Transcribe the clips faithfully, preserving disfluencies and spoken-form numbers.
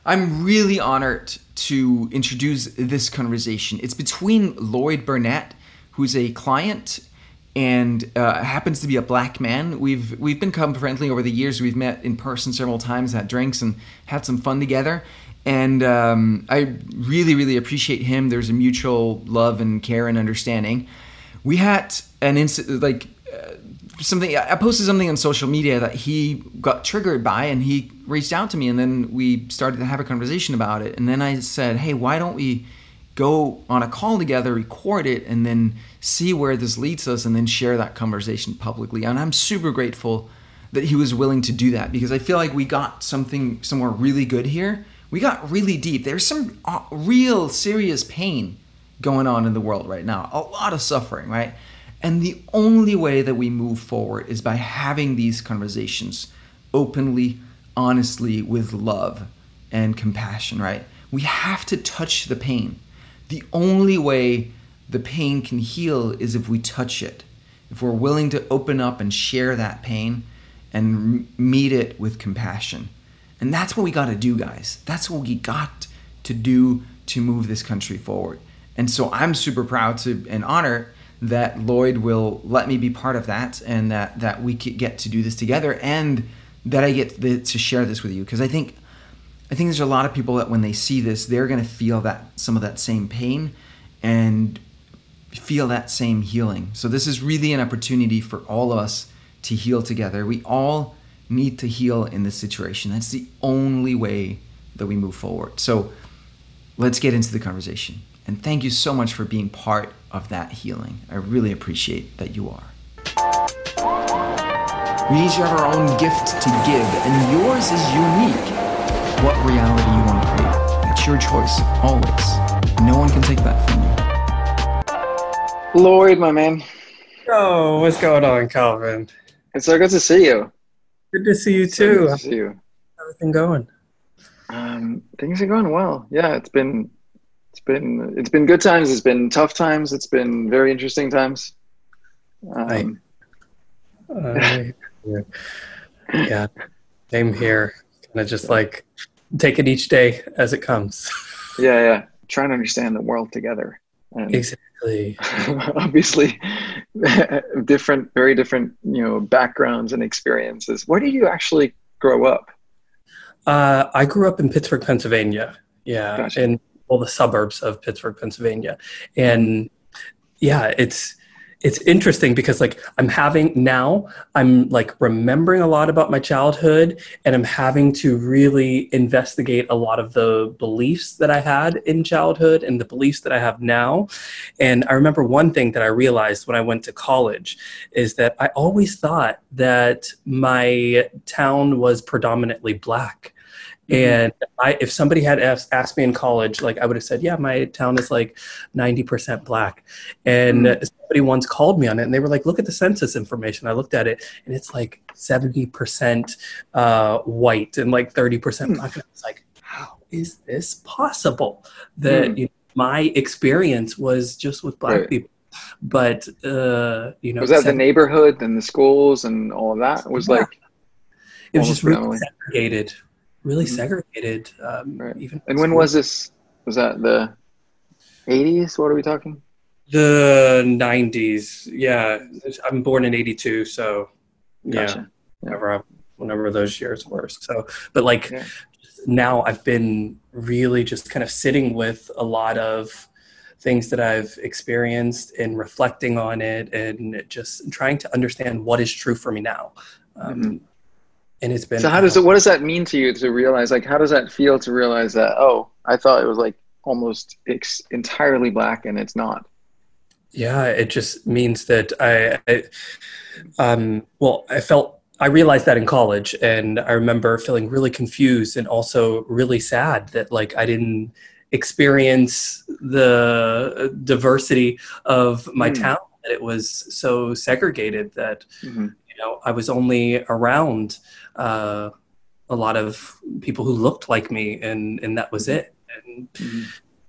I'm really honored to introduce this conversation. It's between Lloyd Burnett, who's a client and uh, happens to be a black man. We've we've become friendly over the years. We've met in person several times, had drinks, and had some fun together. And um, I really, really appreciate him. There's a mutual love and care and understanding. We had an incident, like uh, something. I posted something on social media that he got triggered by, and he reached out to me, and then we started to have a conversation about it. And then I said, "Hey, why don't we go on a call together, record it, and then see where this leads us, and then share that conversation publicly?" And I'm super grateful that he was willing to do that, because I feel like we got something somewhere really good here. We got really deep. There's some uh, real serious pain going on in the world right now, a lot of suffering, right? And the only way that we move forward is by having these conversations openly, honestly, with love and compassion, right? We have to touch the pain. The only way the pain can heal is if we touch it. If we're willing to open up and share that pain and meet it with compassion. And that's what we got to do, guys. That's what we got to do to move this country forward. And so I'm super proud to and honored that Lloyd will let me be part of that, and that, that we could get to do this together, and that I get the, to share this with you. Because I think I think there's a lot of people that when they see this, they're going to feel that some of that same pain and feel that same healing. So this is really an opportunity for all of us to heal together. We all need to heal in this situation. That's the only way that we move forward. So let's get into the conversation. And thank you so much for being part of that healing. I really appreciate that you are. We each have our own gift to give, and yours is unique. What reality you want to create. It's your choice, always. No one can take that from you. Lloyd, my man. Oh, what's going on, Calvin? It's so good to see you. Good to see you It's so too. good to see you. How's everything going? Um, things are going well. Yeah, it's been, it's been, it's been good times. It's been tough times. It's been very interesting times. Um, uh, yeah, same here. Kind of just like take it each day as it comes. yeah, yeah. Trying to understand the world together. And exactly. obviously, different, very different, you know, backgrounds and experiences. Where did you actually grow up? Uh, I grew up in Pittsburgh, Pennsylvania. Yeah, Gotcha. in all the suburbs of Pittsburgh, Pennsylvania, and yeah, it's it's interesting because like I'm having now I'm like remembering a lot about my childhood, and I'm having to really investigate a lot of the beliefs that I had in childhood and the beliefs that I have now. And I remember one thing that I realized when I went to college is that I always thought that my town was predominantly Black. And I, if somebody had asked, asked me in college, like I would have said, yeah, my town is like ninety percent Black. And mm. somebody once called me on it, and they were like, look at the census information. I looked at it, and it's like seventy percent uh, white and like thirty percent Black. And I was like, how is this possible? That mm. you know, my experience was just with Black right. people. But, uh, you know. Was that the neighborhood and the schools and all of that? It was yeah. like. It was just really segregated. Really segregated. Um, right. Even and when was this? Was that the eighties? What are we talking? The nineties. Yeah, I'm born in eighty-two, so gotcha. yeah, whenever whenever those years were. So, but like yeah. now, I've been really just kind of sitting with a lot of things that I've experienced and reflecting on it, and just trying to understand what is true for me now. Um, mm-hmm. And it's been. So how does it? What does that mean to you to realize? Like, how does that feel to realize that? Oh, I thought it was like almost ex- entirely Black, and it's not. Yeah, it just means that I, I, um, well, I felt I realized that in college, and I remember feeling really confused and also really sad that like I didn't experience the diversity of my mm. town. That it was so segregated that. Mm-hmm. You know, I was only around uh, a lot of people who looked like me, and, and that was it. And mm-hmm.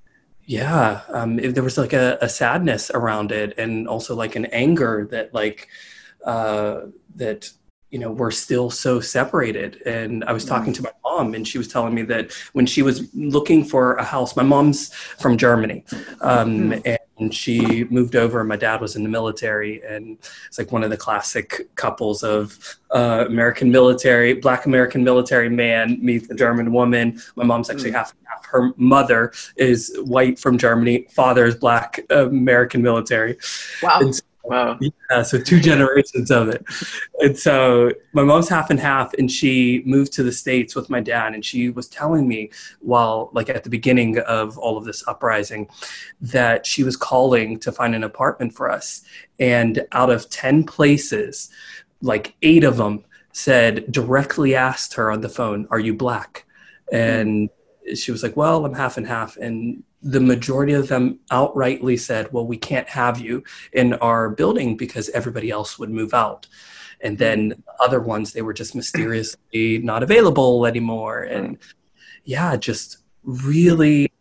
yeah, um, it, there was like a, a sadness around it, and also like an anger that like uh, that you know, we're still so separated. And I was talking to my mom, and she was telling me that when she was looking for a house, my mom's from Germany, um, and she moved over, and my dad was in the military. And it's like one of the classic couples of uh, American military, Black American military man meets a German woman. My mom's actually mm. half and half. Her mother is white from Germany. Father is Black American military. Wow. And so, Wow. Yeah, so two generations of it. And so my mom's half and half, and she moved to the States with my dad. And she was telling me while, like at the beginning of all of this uprising, that she was calling to find an apartment for us. And out of ten places, like eight of them said, directly asked her on the phone, "Are you Black?" And she was like, "Well, I'm half and half." And the majority of them outrightly said, "Well, we can't have you in our building because everybody else would move out." And then other ones, they were just mysteriously not available anymore. And yeah, just really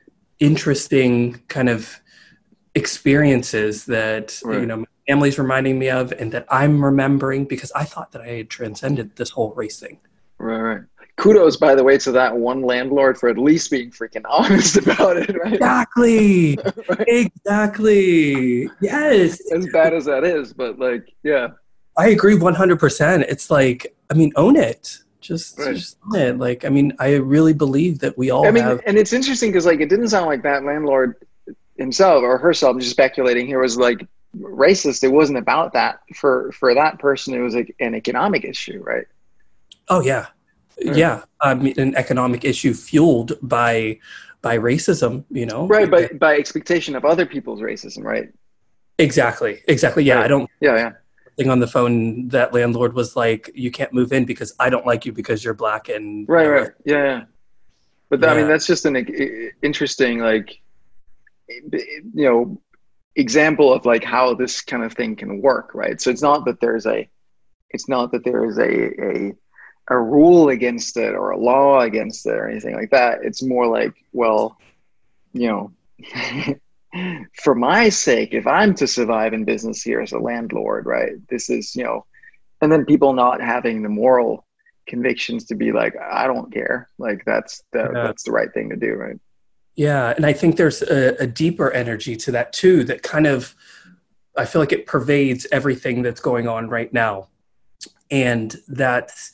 interesting kind of experiences that, right. you know, my family's reminding me of, and that I'm remembering, because I thought that I had transcended this whole race thing. Right, right. Kudos, by the way, to that one landlord for at least being freaking honest about it, right? Exactly. Right? Exactly. Yes. As bad as that is, but like, yeah. I agree one hundred percent. It's like, I mean, own it. Just, right. just own it. Like, I mean, I really believe that we all I mean, have. And it's interesting because, like, it didn't sound like that landlord himself or herself, just speculating here, was like racist. It wasn't about that. For, for that person, it was like an economic issue, right? Oh, yeah. Right. Yeah, I mean, an economic issue fueled by by racism, you know? Right, by, by expectation of other people's racism, right? Exactly, exactly. Yeah, right. I don't... Yeah, yeah. Thing on the phone, that landlord was like, "You can't move in because I don't like you because you're Black." And right, you know, right. Yeah, yeah. But yeah. I mean, that's just an interesting, like, you know, example of like how this kind of thing can work, right? So it's not that there's a, it's not that there is a, a, a rule against it or a law against it or anything like that. It's more like, well, you know, for my sake, if I'm to survive in business here as a landlord, right, this is, you know, and then people not having the moral convictions to be like, I don't care. Like that's the, yeah. that's the right thing to do. Right. Yeah. And I think there's a, a deeper energy to that too, that kind of, I feel like it pervades everything that's going on right now. And that's,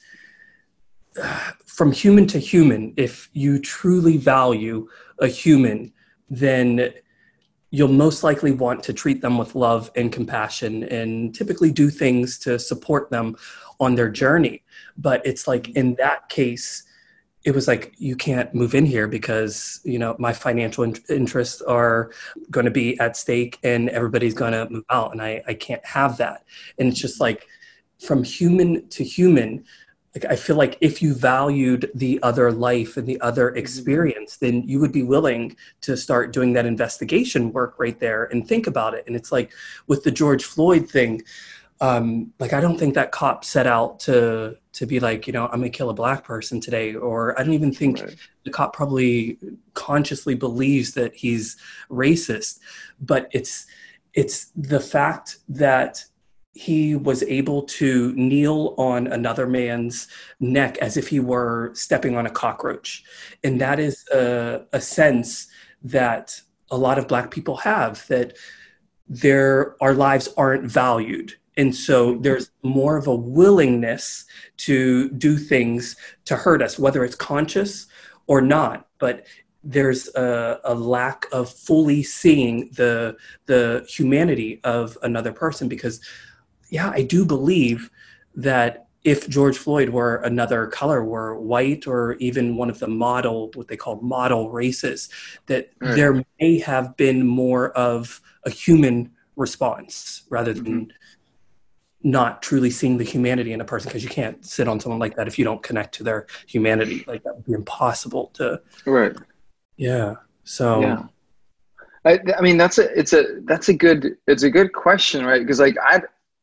from human to human, if you truly value a human, then you'll most likely want to treat them with love and compassion and typically do things to support them on their journey. But it's like, in that case, it was like, you can't move in here because, you know, my financial in- interests are going to be at stake and everybody's going to move out, and I, I can't have that. And it's just like, from human to human, like, I feel like if you valued the other life and the other experience, then you would be willing to start doing that investigation work right there and think about it. And it's like with the George Floyd thing, um, like, I don't think that cop set out to to be like, you know, I'm gonna kill a Black person today. Or I don't even think right. the cop probably consciously believes that he's racist. But it's it's the fact that he was able to kneel on another man's neck as if he were stepping on a cockroach. And that is a, a sense that a lot of Black people have, that their, our lives aren't valued. And so there's more of a willingness to do things to hurt us, whether it's conscious or not. But there's a, a lack of fully seeing the, the humanity of another person, because yeah, I do believe that if George Floyd were another color, were white, or even one of the model, what they call model races, that right. there may have been more of a human response rather than mm-hmm. not truly seeing the humanity in a person, because you can't sit on someone like that if you don't connect to their humanity. Like, that would be impossible to. Right. Yeah. So. Yeah. I, I mean, that's a, it's a, that's a good, it's a good question, right? Because like I,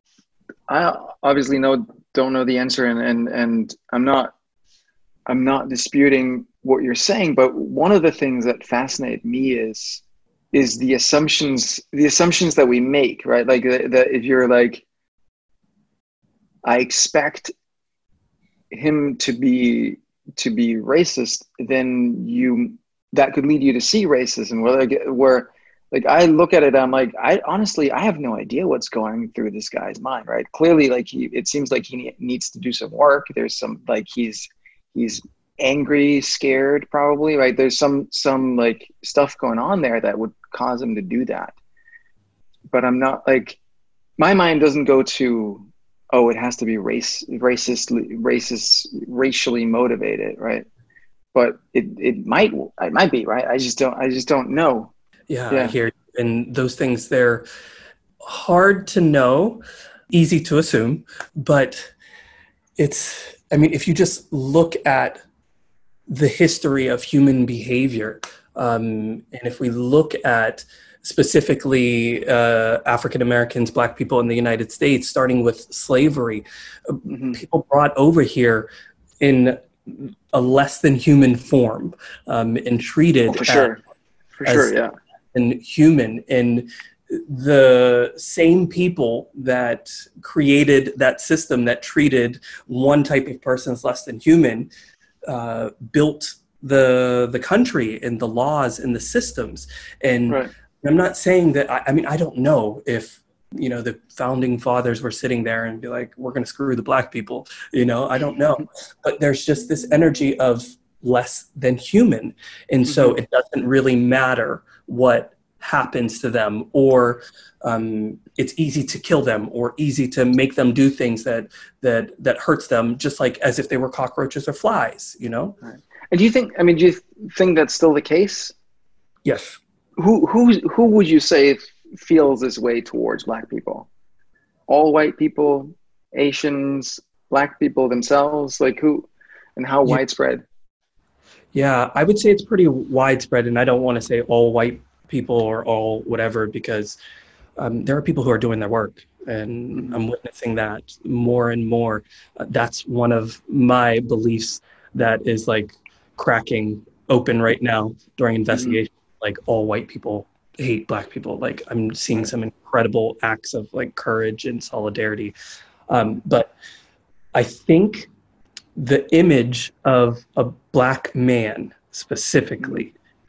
I obviously know, don't know the answer, and, and, and I'm not, I'm not disputing what you're saying, but one of the things that fascinate me is, is the assumptions, the assumptions that we make, right? Like that, if you're like, I expect him to be to be racist, then you that could lead you to see racism. Where like, where like I look at it, I'm like, I honestly I have no idea what's going through this guy's mind. Right? Clearly, like he, it seems like he needs to do some work. There's some like he's he's angry, scared, probably. Right? There's some some like stuff going on there that would cause him to do that. But I'm not like my mind doesn't go to, oh, it has to be race, racist, racist, racially motivated, right? But it, it might, it might be, right? I just don't, I just don't know. Yeah, yeah. I hear you. And those things, they're hard to know, easy to assume, but it's, I mean, if you just look at the history of human behavior, um, and if we look at specifically uh, African Americans, Black people in the United States, starting with slavery, mm-hmm. people brought over here in a less than human form, um, and treated oh, for sure, for as sure, yeah, inhuman. And the same people that created that system that treated one type of person as less than human uh, built the the country and the laws and the systems. And right. I'm not saying that, I, I mean, I don't know if, you know, the founding fathers were sitting there and be like, we're going to screw the Black people, you know, I don't know. But there's just this energy of less than human. And so mm-hmm. it doesn't really matter what happens to them, or um, it's easy to kill them or easy to make them do things that, that, that hurts them, just like as if they were cockroaches or flies, you know? Right. And do you think, I mean, do you think that's still the case? Yes. Who who who would you say feels this way towards Black people? All white people, Asians, Black people themselves, like who, and how yeah. widespread? Yeah, I would say it's pretty widespread, and I don't want to say all white people or all whatever, because um, there are people who are doing their work, and mm-hmm. I'm witnessing that more and more. Uh, that's one of my beliefs that is like cracking open right now during investigation. Mm-hmm. Like all white people hate Black people. Like I'm seeing some incredible acts of like courage and solidarity. Um, but I think the image of a Black man specifically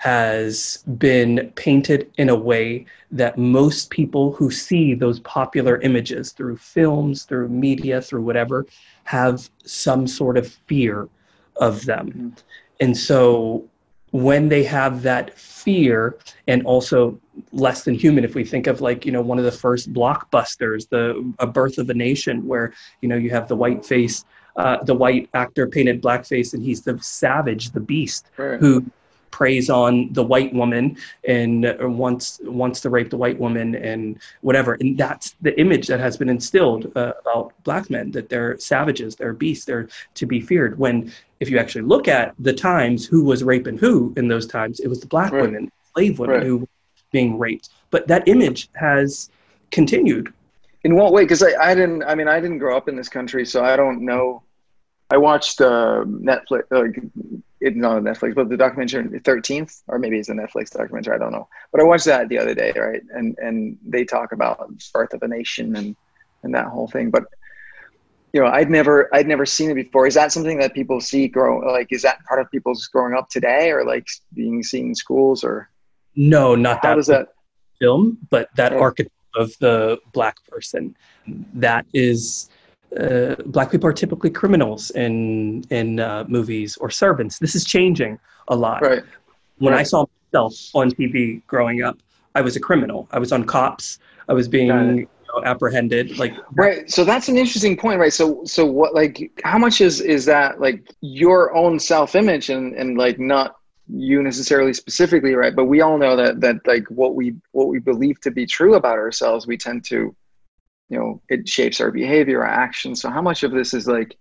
has been painted in a way that most people who see those popular images through films, through media, through whatever, have some sort of fear of them. Mm-hmm. And so when they have that fear, and also less than human, if we think of like, you know, one of the first blockbusters, the A Birth of a Nation, where, you know, you have the white face, uh, the white actor painted blackface, and he's the savage, the beast, right. who preys on the white woman and wants wants to rape the white woman and whatever. And that's the image that has been instilled uh, about Black men, that they're savages, they're beasts, they're to be feared. When if you actually look at the times, who was raping who in those times, it was the Black right. women, slave women right. who were being raped. But that image has continued. In what way? Because I, I didn't, I mean, I didn't grow up in this country, so I don't know. I watched uh, Netflix, uh, it's not on Netflix, but the documentary thirteenth, or maybe it's a Netflix documentary, I don't know. But I watched that the other day, right? And and they talk about Birth of a Nation and, and that whole thing. But, you know, I'd never, I'd never seen it before. Is that something that people see grow, like, is that part of people's growing up today, or like being seen in schools, or? No, not how that, does that film, but that yeah. archetype of the Black person. That is, uh, Black people are typically criminals in in uh, movies, or servants. This is changing a lot. Right. When right. I saw myself on T V growing up, I was a criminal. I was on Cops. I was being you know, apprehended. Like right. So that's an interesting point, right? So so what, like, how much is is that like your own self-image and and like not you necessarily specifically, right? But we all know that that like what we what we believe to be true about ourselves, we tend to, you know, it shapes our behavior, our actions. So how much of this is like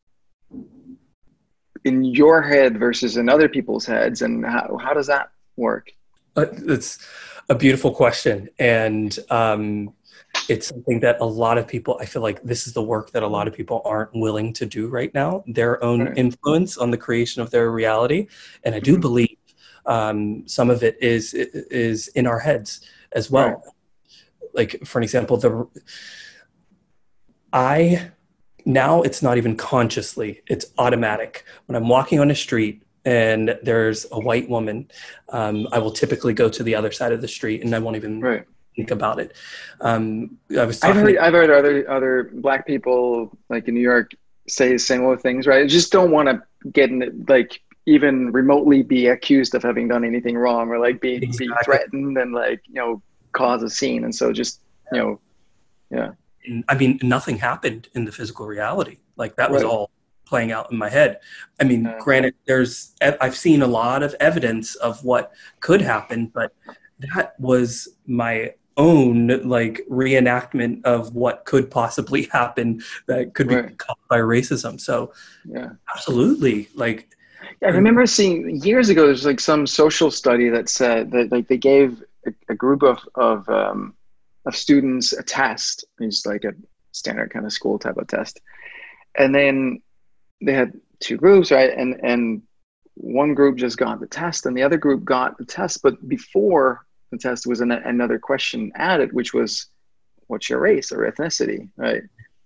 in your head versus in other people's heads, and how how does that work? Uh, it's a beautiful question, and um, it's something that a lot of people, I feel like this is the work that a lot of people aren't willing to do right now, their own right. influence on the creation of their reality. And I do mm-hmm. believe um, some of it is is in our heads as well. Right. Like, for an example, the I now it's not even consciously, it's automatic. When I'm walking on a street and there's a white woman, um, I will typically go to the other side of the street and I won't even right. think about it. Um, I was I've talking heard, to- I've heard other, other Black people like in New York say similar things, right? Just don't want to get in it, like even remotely be accused of having done anything wrong or like being, Exactly. being threatened and like, you know, cause a scene. And so just, you know, yeah. I mean, nothing happened in the physical reality. Like that was Right. all playing out in my head. I mean, Uh, granted, there's, I've seen a lot of evidence of what could happen, but that was my own like reenactment of what could possibly happen that could be Right. caused by racism. So yeah. absolutely. Like, I remember seeing years ago, there's like some social study that said that like they gave a, a group of, of, um, of students a test. It's like a standard kind of school type of test. And then they had two groups, right? And, and one group just got the test and the other group got the test. But before the test was an, another question added, which was, what's your race or ethnicity, right?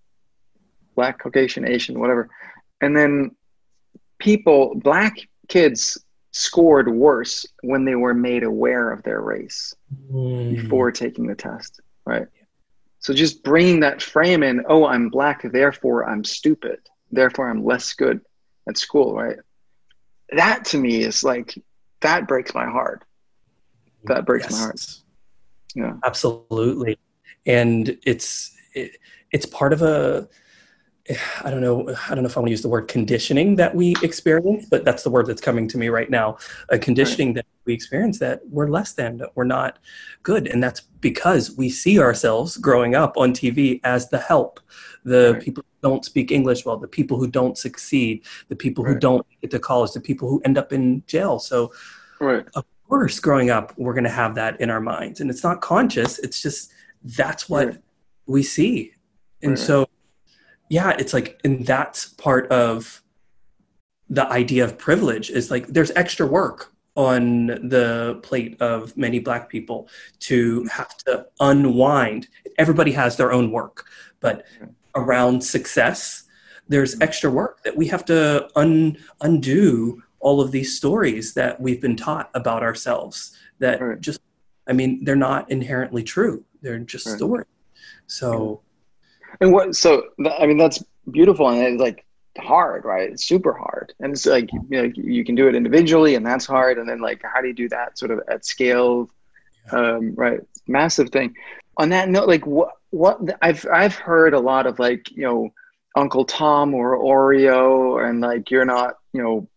Black, Caucasian, Asian, whatever. And then people, Black kids scored worse when they were made aware of their race mm, before taking the test, right? So just bringing that frame in, oh, I'm Black, therefore I'm stupid, therefore I'm less good at school, right? That to me is like, that breaks my heart. That breaks yes, my heart. Yeah, absolutely. And it's, it, it's part of a, I don't know, I don't know if I want to use the word conditioning that we experience, but that's the word that's coming to me right now. A conditioning right. that we experience that we're less than, that we're not good. And that's because we see ourselves growing up on T V as the help, the right. people who don't speak English well, the people who don't succeed, the people right. who don't get to college, the people who end up in jail. So right. of course, growing up, we're going to have that in our minds. And it's not conscious. It's just, that's what right. we see. And right. so, yeah, it's like, and that's part of the idea of privilege is like, there's extra work on the plate of many Black people to have to unwind. Everybody has their own work, but around success, there's extra work that we have to un- undo all of these stories that we've been taught about ourselves that right. just, I mean, they're not inherently true. They're just right. stories. So. And what, so, I mean, that's beautiful and it's like hard, right? It's super hard. And it's like, you know, you can do it individually and that's hard. And then like, how do you do that sort of at scale? Um, right. Massive thing. On that note, like what, what I've, I've heard a lot of like, you know, Uncle Tom or Oreo and like, you're not, you know,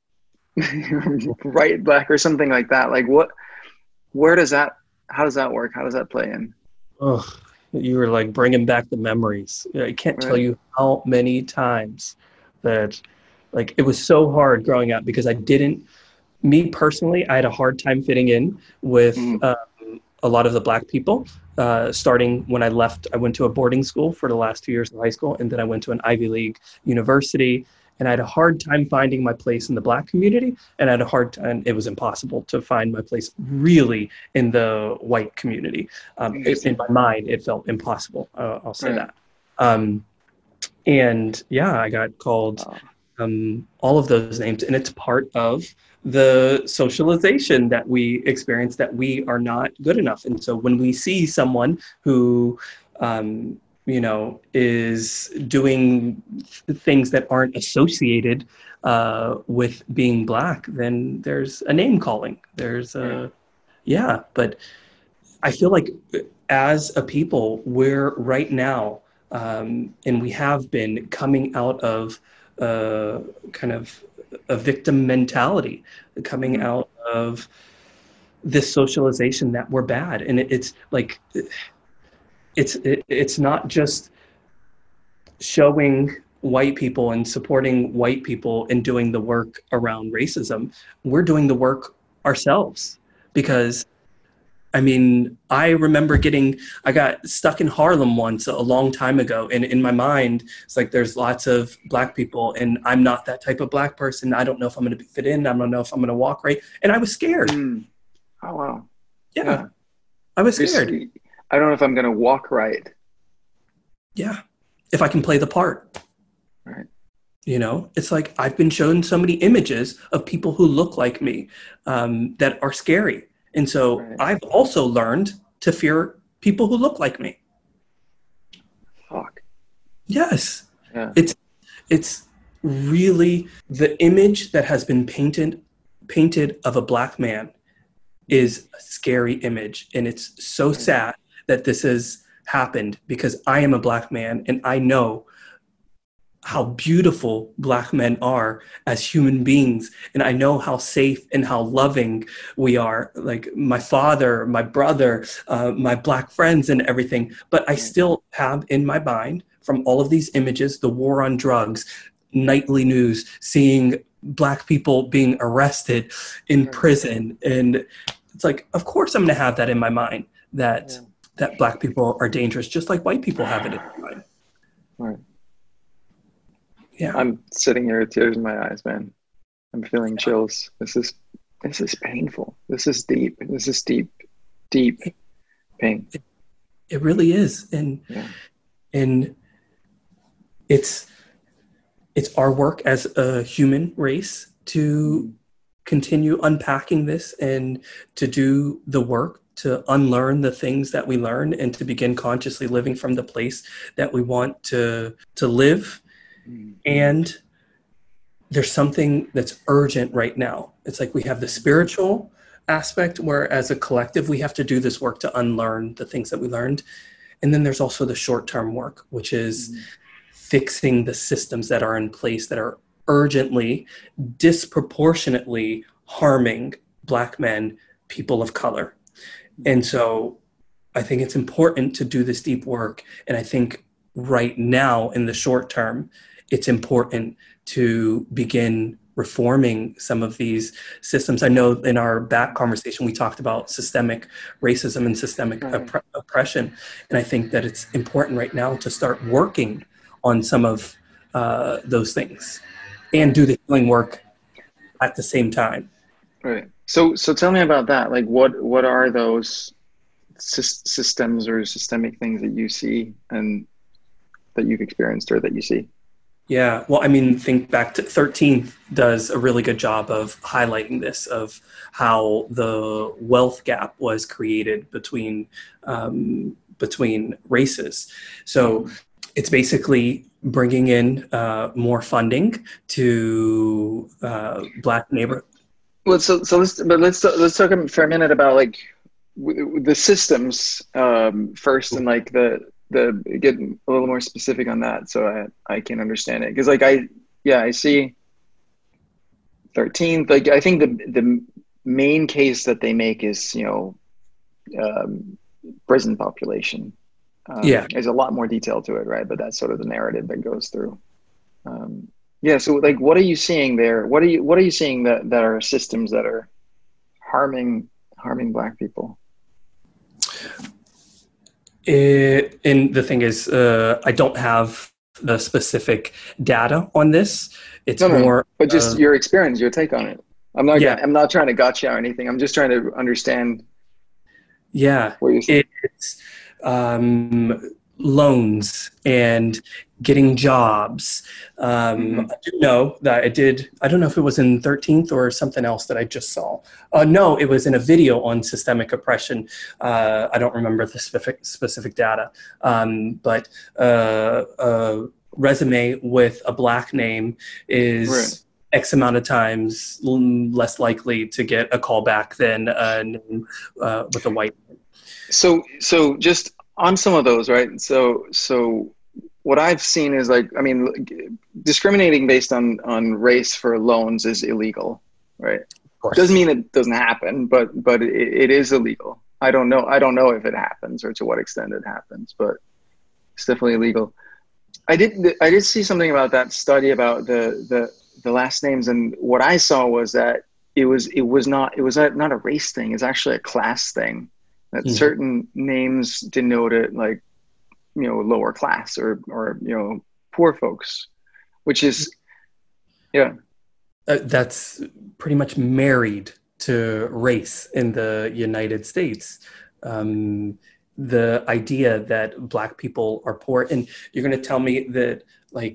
right Black or something like that. Like what, where does that, how does that work? How does that play in? Oh, you were like bringing back the memories. I can't right. tell you how many times that like it was so hard growing up because I didn't, me personally, I had a hard time fitting in with mm. um, a lot of the Black people. Uh, starting when I left, I went to a boarding school for the last two years of high school, and then I went to an Ivy League university. And I had a hard time finding my place in the Black community. And I had a hard time, it was impossible to find my place really in the white community. Um, it, in my mind, it felt impossible. Uh, I'll say right. that. Um, and yeah, I got called um, all of those names. And it's part of the socialization that we experience that we are not good enough. And so when we see someone who, um, you know, is doing things that aren't associated uh, with being Black, then there's a name calling. There's a, yeah, but I feel like as a people, we're right now, um, and we have been coming out of uh, kind of a victim mentality, coming out of this socialization that we're bad. And it, it's like, It's it, it's not just showing white people and supporting white people and doing the work around racism. We're doing the work ourselves because, I mean, I remember getting, I got stuck in Harlem once a long time ago. And in my mind, it's like, there's lots of Black people and I'm not that type of Black person. I don't know if I'm going to fit in. I don't know if I'm going to walk right. And I was scared. Mm. Oh, wow. Yeah, yeah. I was scared. You're, I don't know if I'm going to walk right. Yeah. If I can play the part. Right. You know, it's like I've been shown so many images of people who look like me um, that are scary. And so Right. I've also learned to fear people who look like me. Fuck. Yes. Yeah. It's it's really the image that has been painted painted of a black man is a scary image. And it's so sad that this has happened because I am a black man and I know how beautiful black men are as human beings. And I know how safe and how loving we are. Like my father, my brother, uh, my black friends and everything. But I still have in my mind from all of these images, the war on drugs, nightly news, seeing black people being arrested in prison. And it's like, of course I'm going to have that in my mind that, yeah. that black people are dangerous, just like white people have it in their mind. Right. Yeah. I'm sitting here with tears in my eyes, man. I'm feeling chills. This is, this is painful. This is deep. This is deep, deep pain. It, it really is. And, yeah. and it's, it's our work as a human race to continue unpacking this and to do the work to unlearn the things that we learn and to begin consciously living from the place that we want to, to live. And there's something that's urgent right now. It's like we have the spiritual aspect where as a collective, we have to do this work to unlearn the things that we learned. And then there's also the short-term work, which is mm-hmm. fixing the systems that are in place that are urgently, disproportionately harming Black men, people of color. And so I think it's important to do this deep work. And I think right now in the short term, it's important to begin reforming some of these systems. I know in our back conversation, we talked about systemic racism and systemic right. opp- oppression. And I think that it's important right now to start working on some of uh, those things and do the healing work at the same time. Right. So, so tell me about that. Like what, what are those sy- systems or systemic things that you see and that you've experienced or that you see? Yeah, well, I mean, think back to thirteenth does a really good job of highlighting this, of how the wealth gap was created between um, between races. So it's basically bringing in uh, more funding to uh, Black neighborhoods. Well, so so let's but let's let's talk for a minute about like w- the systems um, first, and like the. the get a little more specific on that so I, I can understand it. Cause like I, yeah, I see thirteenth, like I think the, the main case that they make is, you know, um, prison population. Um, yeah. There's a lot more detail to it, right? But that's sort of the narrative that goes through. Um, yeah. So like, what are you seeing there? What are you, what are you seeing that, that are systems that are harming, harming Black people? It, and the thing is, uh, I don't have the specific data on this. It's no, no, more, but just uh, your experience, your take on it. I'm not, yeah. I'm not trying to gotcha or anything. I'm just trying to understand. Yeah, what you're saying. It's um, loans and getting jobs. Um, Mm-hmm. I do know that I did, I don't know if it was in thirteenth or something else that I just saw. Uh, no, it was in a video on systemic oppression. Uh, I don't remember the specific, specific data, um, but uh, a resume with a Black name is Right. X amount of times less likely to get a call back than a name uh, with a white name. So, so just on some of those, right? So, so what I've seen is like, I mean, discriminating based on, on race for loans is illegal, right? Doesn't mean it doesn't happen, but, but it, it is illegal. I don't know. I don't know if it happens or to what extent it happens, but it's definitely illegal. I did, I did see something about that study about the, the, the last names. And what I saw was that it was, it was not, it was not a race thing. It's actually a class thing. That mm-hmm. certain names denoted like, you know, lower class or, or, you know, poor folks, which is, yeah. Uh, that's pretty much married to race in the United States. Um, the idea that Black people are poor, and you're going to tell me that like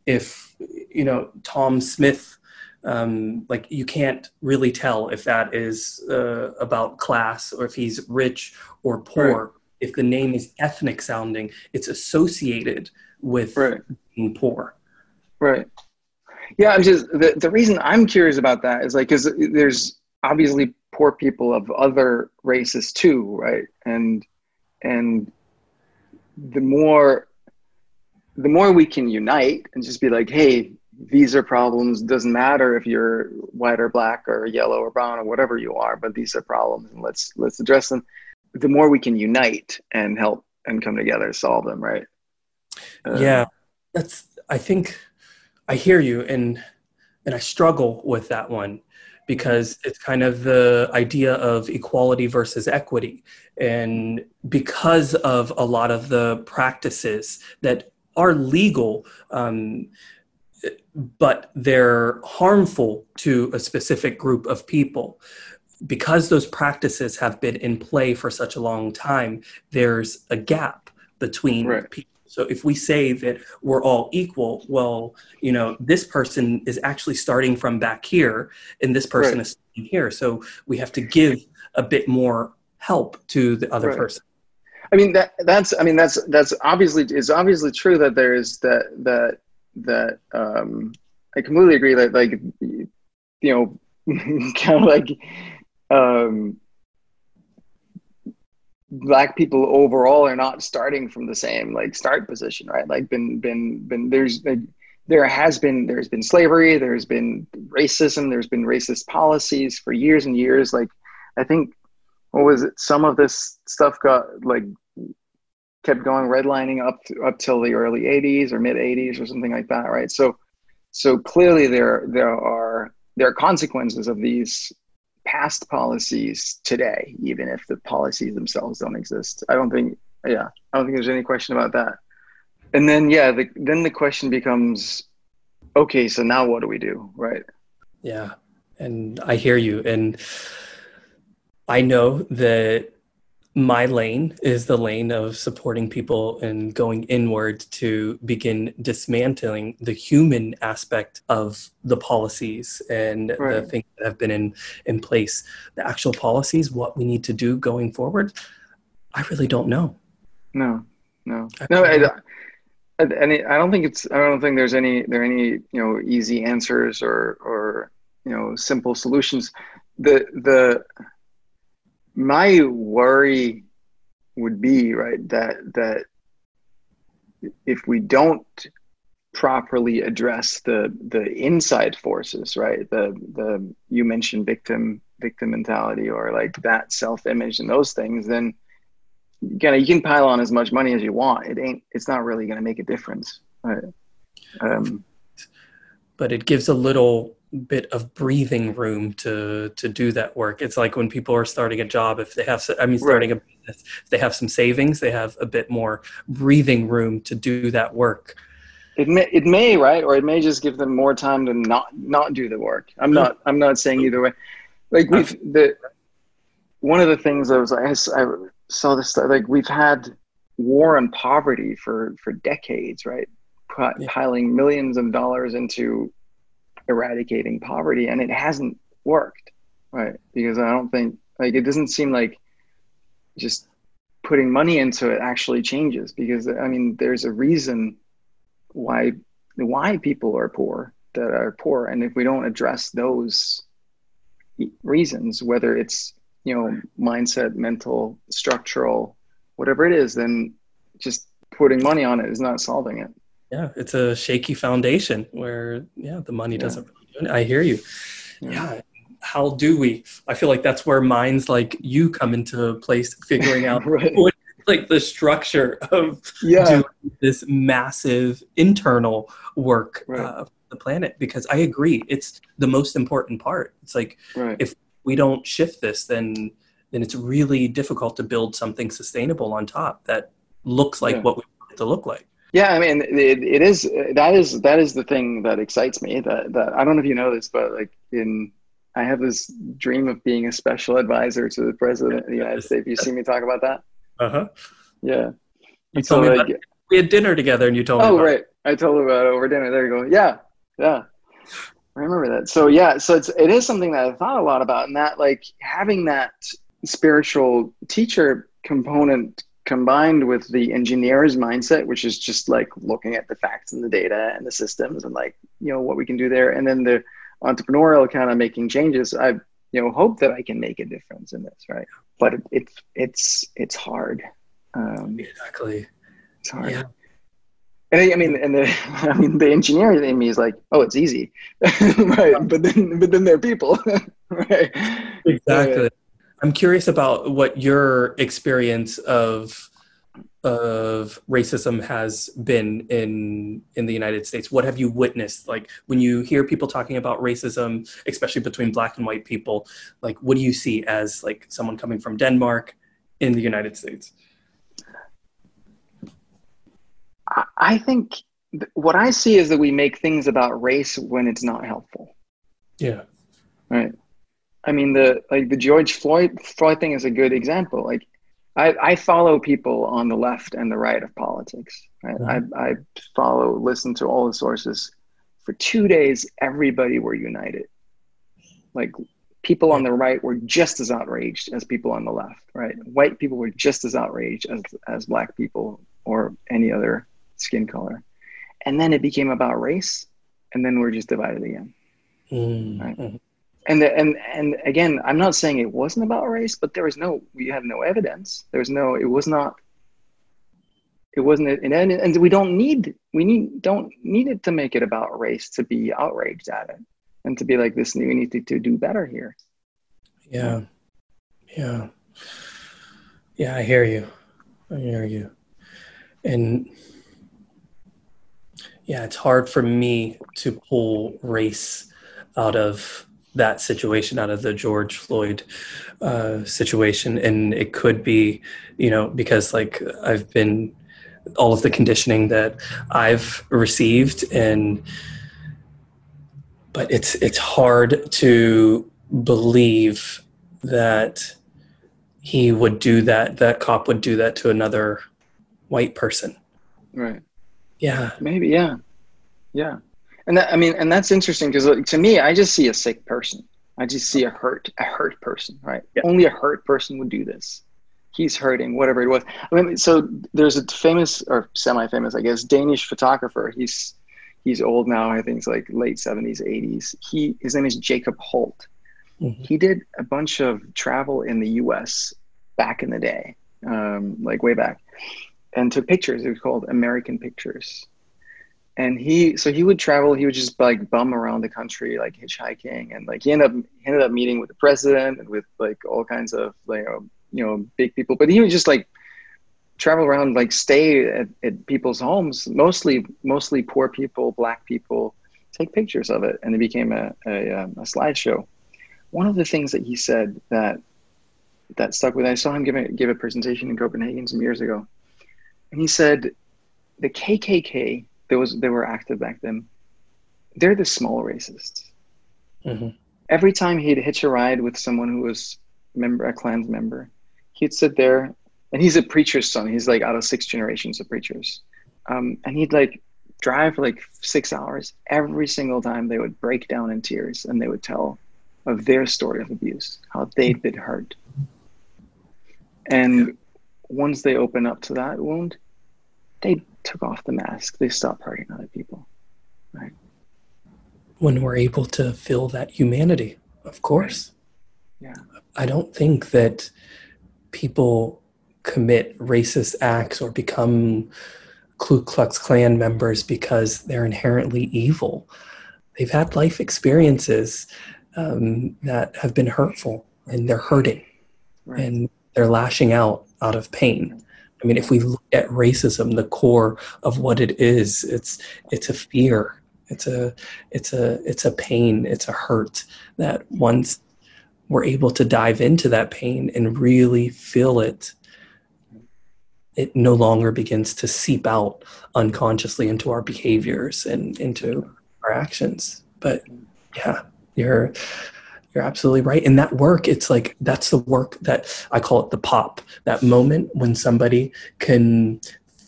if, you know, Tom Smith, um, like you can't really tell if that is uh, about class or if he's rich or poor. Right. If the name is ethnic sounding, it's associated with Right. being poor. Right. Yeah, I'm just the, the reason I'm curious about that is like because there's obviously poor people of other races too, right? And and the more the more we can unite and just be like, hey, these are problems. Doesn't matter if you're white or black or yellow or brown or whatever you are, but these are problems, and let's let's address them. The more we can unite and help and come together to solve them, right? Uh, yeah, that's. I think. I hear you, and and I struggle with that one because it's kind of the idea of equality versus equity. And because of a lot of the practices that are legal, um, but they're harmful to a specific group of people, because those practices have been in play for such a long time, there's a gap between right. people. So if we say that we're all equal, well, you know, this person is actually starting from back here and this person right. is starting here. So we have to give a bit more help to the other right. person. I mean, that that's, I mean, that's, that's obviously, it's obviously true that there is that, that, that, um, I completely agree that like, you know, kind of like, um, Black people overall are not starting from the same like start position, right? Like been, been, been, there's, like, there has been, there's been slavery, there's been racism, there's been racist policies for years and years. Like, I think, what was it? Some of this stuff got like, kept going redlining up, to, up till the early eighties or mid eighties or something like that. Right. So, so clearly there, there are, there are consequences of these past policies today, even if the policies themselves don't exist. I don't think, yeah, I don't think there's any question about that. And then, yeah, the, then the question becomes, okay, so now what do we do, right? Yeah, and I hear you. And I know that my lane is the lane of supporting people and going inward to begin dismantling the human aspect of the policies and right. the things that have been in, in place. The actual policies, what we need to do going forward, I really don't know. No, no, no. I, I, I don't think it's, I don't think there's any, there are any, you know, easy answers or, or, you know, simple solutions. The, the, my worry would be, right, that that if we don't properly address the the inside forces, right, the the you mentioned victim victim mentality or like that self-image and those things, then again, you can pile on as much money as you want. It ain't. It's not really going to make a difference, right? Um, but it gives a little bit of breathing room to to do that work. It's like when people are starting a job, if they have, I mean, starting right. a business, if they have some savings, they have a bit more breathing room to do that work. It may, it may, right, or it may just give them more time to not not do the work. I'm not, I'm not saying either way. Like we've the one of the things I was, I, I saw this stuff. Like we've had war on poverty for for decades, right? P- yeah. Piling millions of dollars into eradicating poverty, and it hasn't worked, right? Because I don't think, like, it doesn't seem like just putting money into it actually changes, because I mean there's a reason why why people are poor that are poor, and if we don't address those reasons, whether it's, you know, mindset, mental, structural, whatever it is, then just putting money on it is not solving it. Yeah, it's a shaky foundation where, yeah, the money yeah. doesn't really do it. I hear you. Yeah. yeah. How do we? I feel like that's where minds like you come into place, figuring out right. what, like the structure of yeah. doing this massive internal work right. uh, for the planet. Because I agree, it's the most important part. It's like right. if we don't shift this, then then it's really difficult to build something sustainable on top that looks like yeah. what we want it to look like. Yeah, I mean, it, it is, that is, that is the thing that excites me, that, that, I don't know if you know this, but like in, I have this dream of being a special advisor to the president of the United States. You see me talk about that? Uh-huh. Yeah. You so told me like, about it. We had dinner together and you told oh, me about right. it. I told him about it over dinner. There you go. Yeah, yeah. I remember that. So yeah, so it's it is something that I thought a lot about, and that like having that spiritual teacher component combined with the engineer's mindset, which is just like looking at the facts and the data and the systems and like, you know, what we can do there, and then the entrepreneurial kind of making changes. I, you know, hope that I can make a difference in this, right? But it, it's it's it's hard. Um, exactly. It's hard. Yeah. And I, I mean, and the I mean, the engineer in me is like, oh, it's easy, right? But then, but then there are people, right? Exactly. Uh, I'm curious about what your experience of of racism has been in in the United States. What have you witnessed? Like when you hear people talking about racism, especially between Black and white people, like what do you see as like someone coming from Denmark in the United States? I think th- what I see is that we make things about race when it's not helpful. Yeah. Right. I mean, the like the George Floyd Floyd thing is a good example. Like, I, I follow people on the left and the right of politics. Right? Mm-hmm. I I follow, listen to all the sources. For two days, everybody were united. Like, people on the right were just as outraged as people on the left. Right? White people were just as outraged as as Black people or any other skin color. And then it became about race, and then we're just divided again. Mm-hmm. Right? And the, and and again, I'm not saying it wasn't about race, but there was no, we have no evidence. There was no, it was not, it wasn't, and and we don't need, we need don't need it to make it about race to be outraged at it and to be like this. We need to, to do better here. Yeah, yeah, yeah. I hear you. I hear you. And yeah, it's hard for me to pull race out of that situation, out of the George Floyd uh, situation. And it could be, you know, because like I've been, all of the conditioning that I've received, and, but it's, it's hard to believe that he would do that, that cop would do that to another white person. Right. Yeah. Maybe. Yeah. Yeah. And that, I mean, and that's interesting because like, to me, I just see a sick person. I just see a hurt, a hurt person, right? Yeah. Only a hurt person would do this. He's hurting, whatever it was. I mean, so there's a famous or semi-famous, I guess, Danish photographer. He's, he's old now. I think it's like late seventies, eighties. He, his name is Jacob Holt. Mm-hmm. He did a bunch of travel in the U S back in the day, um, like way back, and took pictures. It was called American Pictures. And he, so he would travel, he would just like bum around the country, like hitchhiking. And like, he ended up, he ended up meeting with the president and with like all kinds of like, you know, big people, but he would just like travel around, like stay at, at people's homes, mostly, mostly poor people, Black people, take pictures of it. And it became a, a, a slideshow. One of the things that he said that, that stuck with, I saw him give a, give a presentation in Copenhagen some years ago. And he said, the K K K, There was, they were active back then. They're the small racists. Mm-hmm. Every time he'd hitch a ride with someone who was member, a Klan member, he'd sit there, and he's a preacher's son. He's like out of six generations of preachers. Um, and he'd like drive for like six hours. Every single time they would break down in tears and they would tell of their story of abuse, how they'd been hurt. And once they open up to that wound, they took off the mask. They stopped hurting other people, right? When we're able to feel that humanity, of course. Yeah. I don't think that people commit racist acts or become Ku Klux Klan members because they're inherently evil. They've had life experiences um, that have been hurtful, and they're hurting, right. And they're lashing out out of pain. I mean, if we look at racism, the core of what it is, it's it's a fear, it's a it's a it's a pain, it's a hurt that once we're able to dive into that pain and really feel it, it no longer begins to seep out unconsciously into our behaviors and into our actions. But yeah, you're You're absolutely right. And that work, it's like, that's the work that I call it the pop, that moment when somebody can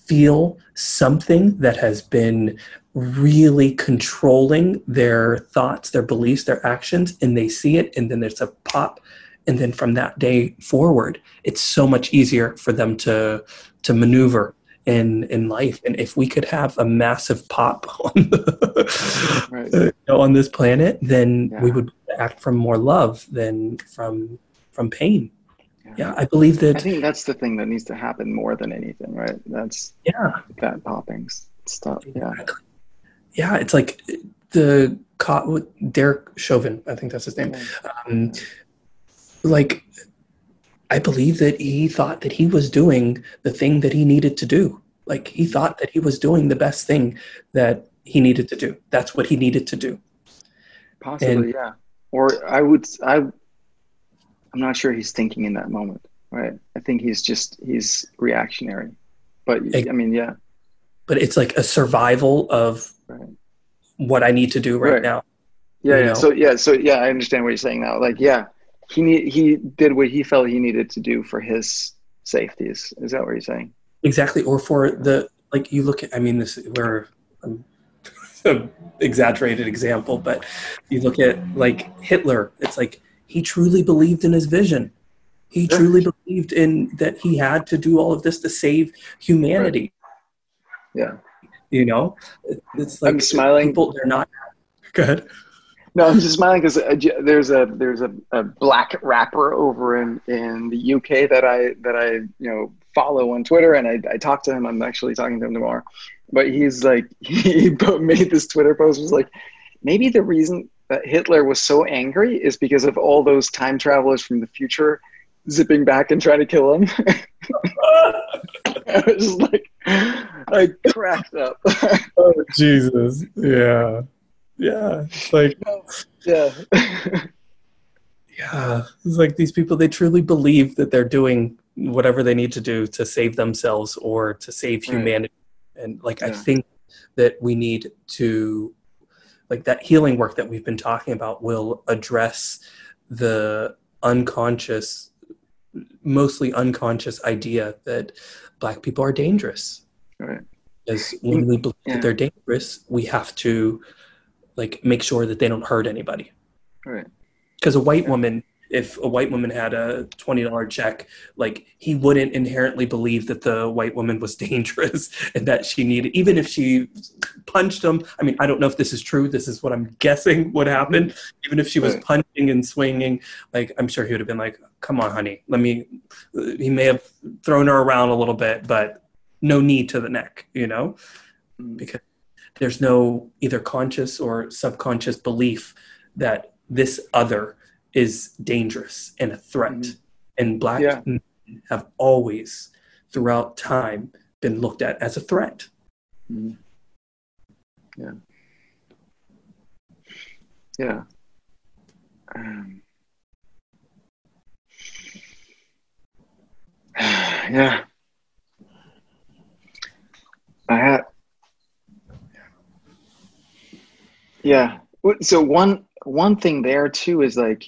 feel something that has been really controlling their thoughts, their beliefs, their actions, and they see it, and then there's a pop, and then from that day forward, it's so much easier for them to to maneuver in in life. And if we could have a massive pop on the, right. you know, on this planet, then yeah. we would act from more love than from from pain. Yeah. yeah, I believe that. I think that's the thing that needs to happen more than anything, right? That's yeah, that popping stuff. Yeah, yeah, it's like the Derek Chauvin, I think that's his name. Um, like, I believe that he thought that he was doing the thing that he needed to do. Like, he thought that he was doing the best thing that he needed to do. That's what he needed to do. Possibly, and, yeah. Or I would, I, I'm not sure he's thinking in that moment, right? I think he's just, he's reactionary. But, I, I mean, yeah. But it's like a survival of right. what I need to do right, right. now. Yeah, yeah. So, yeah, so, yeah, I understand what you're saying now. Like, yeah. He need, he did what he felt he needed to do for his safety. Is, is that what you're saying? Exactly. Or for the, like you look at, I mean, this, we're um, an exaggerated example, but you look at like Hitler, it's like he truly believed in his vision. He sure. truly believed in that he had to do all of this to save humanity. Right. Yeah. You know, it's like I'm smiling. People, they're not good. No, I'm just smiling because there's a there's a, a black rapper over in, in the U K that I that I you know follow on Twitter, and I, I talk to him. I'm actually talking to him tomorrow, but he's like he made this Twitter post was like maybe the reason that Hitler was so angry is because of all those time travelers from the future zipping back and trying to kill him. I was like I cracked up. Oh Jesus! Yeah. Yeah, it's like yeah, yeah. It's like these people, they truly believe that they're doing whatever they need to do to save themselves or to save humanity. Right. And like, yeah. I think that we need to, like that healing work that we've been talking about will address the unconscious, mostly unconscious idea that Black people are dangerous. Right. Because when we believe yeah. that they're dangerous, we have to like make sure that they don't hurt anybody. Right. Because a white yeah. woman, if a white woman had a twenty dollars check, like he wouldn't inherently believe that the white woman was dangerous and that she needed, even if she punched him. I mean, I don't know if this is true. This is what I'm guessing would happen. Even if she was right. punching and swinging, like I'm sure he would have been like, come on, honey, let me, he may have thrown her around a little bit, but no knee to the neck, you know, because there's no either conscious or subconscious belief that this other is dangerous and a threat. Mm-hmm. And Black yeah. men have always, throughout time, been looked at as a threat. Mm-hmm. Yeah. Yeah. Um, yeah. I had. Yeah. So one one thing there too is like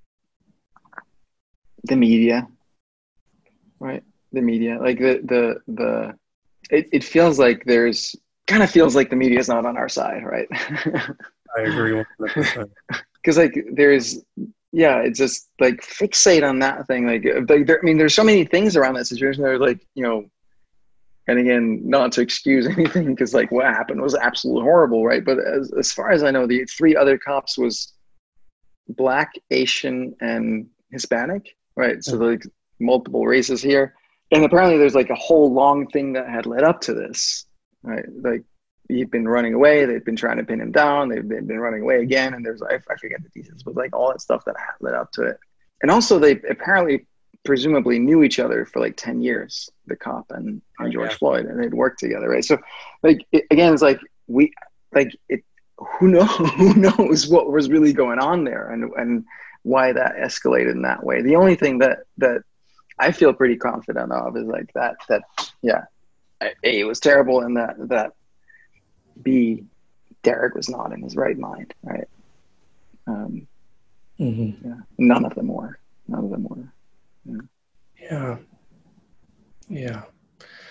the media, right? The media, like the the the. It it feels like there's kind of feels like the media is not on our side, right? I agree one hundred percent. Because like there's yeah, it's just like fixate on that thing. Like, like there, I mean, there's so many things around that situation that are like, you know. And again, not to excuse anything, because like what happened was absolutely horrible, right? But as as far as I know, the three other cops was Black, Asian, and Hispanic, right? So like multiple races here, and apparently there's like a whole long thing that had led up to this, right? Like he'd been running away, they'd been trying to pin him down, they've been running away again, and there's I, I forget the details, but like all that stuff that had led up to it, and also they apparently. Presumably knew each other for like ten years, the cop and, and George yeah. Floyd, and they'd worked together, right? So like, it, again, it's like, we, like it, who knows, who knows what was really going on there and, and why that escalated in that way. The only thing that, that I feel pretty confident of is like that, that, yeah, A, it was terrible. And that, that B, Derek was not in his right mind, right? Um, mm-hmm. yeah, none of them were, none of them were. Yeah. Yeah.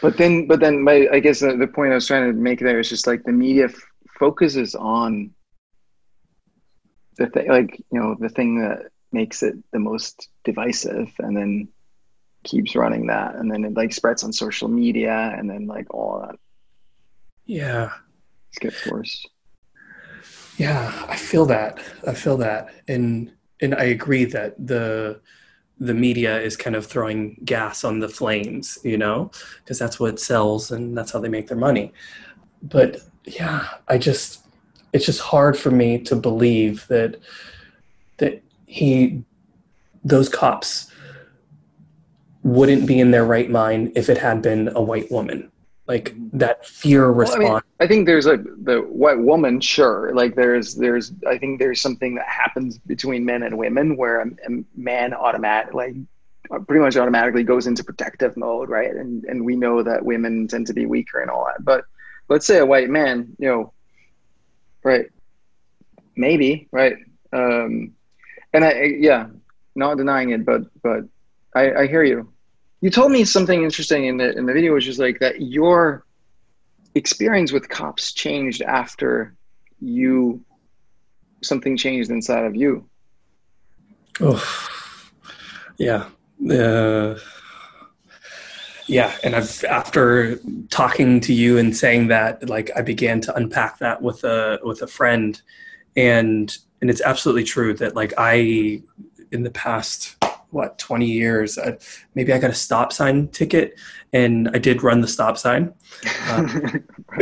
But then, but then, my I guess the, the point I was trying to make there is just like the media f- focuses on the thing, like you know, the thing that makes it the most divisive, and then keeps running that, and then it like spreads on social media, and then like all that. Yeah, it gets worse. Yeah, I feel that. I feel that, and and I agree that the the media is kind of throwing gas on the flames, you know, because that's what sells and that's how they make their money. But yeah, I just, it's just hard for me to believe that, that he, those cops wouldn't be in their right mind if it had been a white woman. Like that fear response. Well, I mean, I think there's a the white woman, sure. Like there's there's I think there's something that happens between men and women where a, a man automatic like pretty much automatically goes into protective mode, right? And and we know that women tend to be weaker and all that. But let's say a white man, you know, right? Maybe, right? Um, and I, I yeah, not denying it, but but I, I hear you. You told me something interesting in the in the video, which is like that your experience with cops changed after you something changed inside of you. Oh, yeah, uh, yeah. And I've after talking to you and saying that, like, I began to unpack that with a with a friend, and and it's absolutely true that like I in the past. what, twenty years, I, maybe I got a stop sign ticket and I did run the stop sign. Um,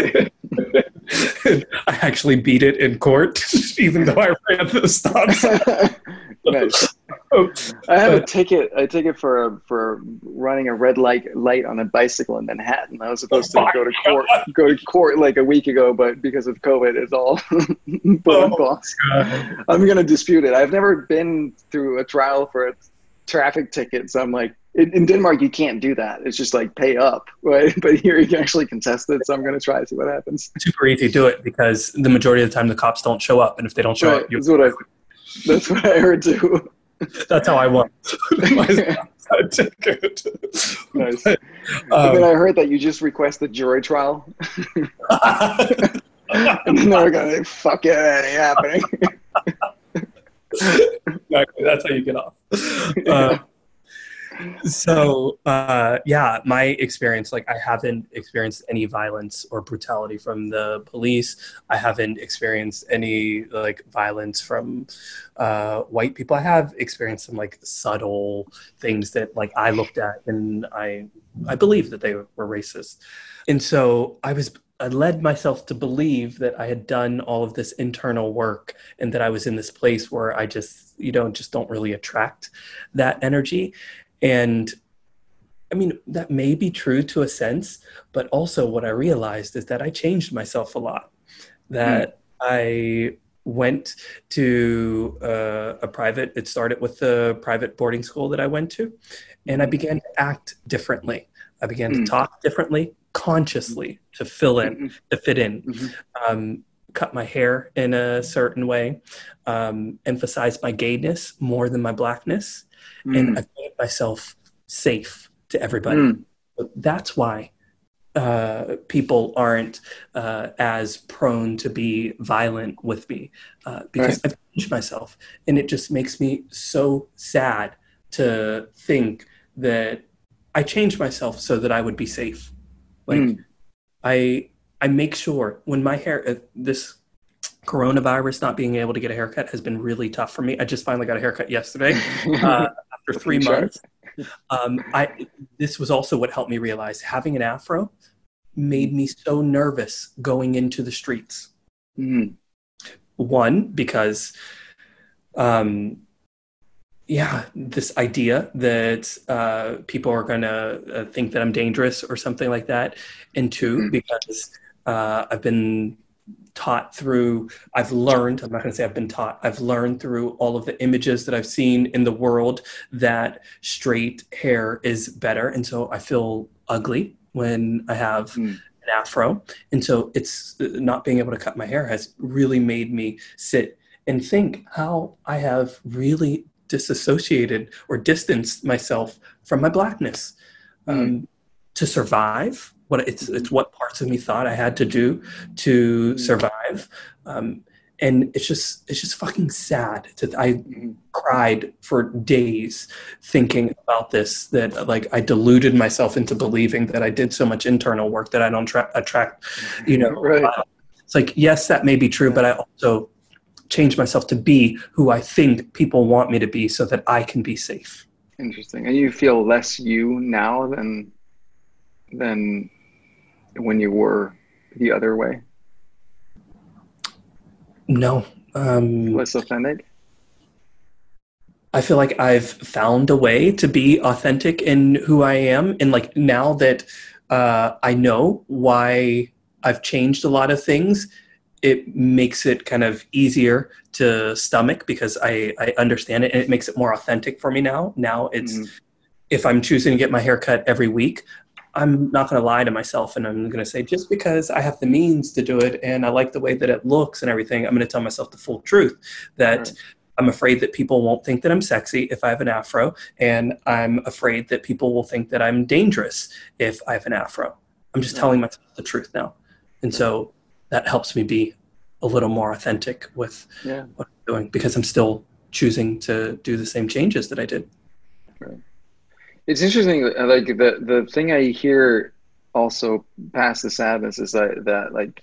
I actually beat it in court, even though I ran the stop sign. Nice. I have a ticket, a ticket for for running a red light light on a bicycle in Manhattan. I was supposed to oh go to court, God. go to court like a week ago, but because of COVID, it's all put on pause. I'm going to dispute it. I've never been through a trial for a traffic ticket, so I'm like, in, in Denmark you can't do that. It's just like pay up, right? But here you can actually contest it, so I'm going to try to see what happens. Super easy to do it because the majority of the time the cops don't show up, and if they don't show right. up, you that's what I that's what I heard too. That's how I won my ticket. Nice. But, um, and then I heard that you just requested jury trial. And then they were going, fuck it, that ain't happening. Exactly. That's how you get off. Uh, so, uh, yeah, my experience, like I haven't experienced any violence or brutality from the police. I haven't experienced any like violence from uh, white people. I have experienced some like subtle things that like I looked at and I, I believe that they were racist. And so I was I led myself to believe that I had done all of this internal work and that I was in this place where I just, you know, just don't really attract that energy. And I mean, that may be true to a sense, but also what I realized is that I changed myself a lot, that mm. I went to uh, a private, it started with the private boarding school that I went to, and I began to act differently. I began mm. to talk differently, consciously, to fill in, mm-hmm. to fit in, mm-hmm. um, cut my hair in a certain way, um, emphasize my gayness more than my blackness, mm. and I made myself safe to everybody. Mm. So that's why uh, people aren't uh, as prone to be violent with me, uh, because right. I've changed myself, and it just makes me so sad to think that I changed myself so that I would be safe. Like mm. I, I make sure when my hair, uh, this coronavirus, not being able to get a haircut has been really tough for me. I just finally got a haircut yesterday uh, after three months. Um, I, this was also what helped me realize having an afro made me so nervous going into the streets. Mm. One, because, um, yeah, this idea that uh, people are going to uh, think that I'm dangerous or something like that. And two, because uh, I've been taught through, I've learned, I'm not going to say I've been taught, I've learned through all of the images that I've seen in the world that straight hair is better. And so I feel ugly when I have mm. an afro. And so it's not being able to cut my hair has really made me sit and think how I have really disassociated or distanced myself from my blackness. Mm. Um, to survive. What it's it's what parts of me thought I had to do to survive. Um, and it's just it's just fucking sad. To, I cried for days thinking about this, that like I deluded myself into believing that I did so much internal work that I don't tra- attract, you know. Right. Uh, it's like, yes, that may be true, but I also change myself to be who I think people want me to be so that I can be safe. Interesting. And you feel less you now than than when you were the other way? No. Um, Less authentic? I feel like I've found a way to be authentic in who I am. And like now that uh, I know why I've changed a lot of things, it makes it kind of easier to stomach because I, I understand it, and it makes it more authentic for me now. Now it's, mm-hmm. if I'm choosing to get my hair cut every week, I'm not going to lie to myself, and I'm going to say, just because I have the means to do it and I like the way that it looks and everything, I'm going to tell myself the full truth, that right. I'm afraid that people won't think that I'm sexy if I have an afro, and I'm afraid that people will think that I'm dangerous if I have an afro. I'm just right. telling myself the truth now. And right. so that helps me be a little more authentic with yeah. what I'm doing, because I'm still choosing to do the same changes that I did. Right. It's interesting, like the, the thing I hear also past the sadness is that, that like